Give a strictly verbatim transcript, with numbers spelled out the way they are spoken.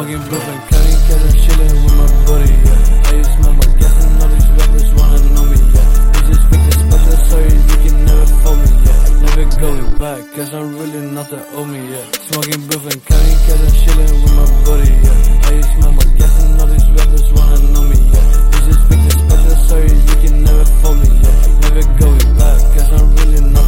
Smoking bluff and cutting, cutting, chilling with my buddy, yeah. I just smell my gas and all these rappers wanna know me, yeah. These just fake special, sorry, you can never fool me, yeah. Never going back, cause I'm really not the homie, yeah. Smoking bluff and cutting, cutting, chilling with my buddy, yeah. I just smell my gas and all these rappers wanna know me, yeah. These just fake special, sorry, you can never fool me, yeah. Never going back, cause I'm really not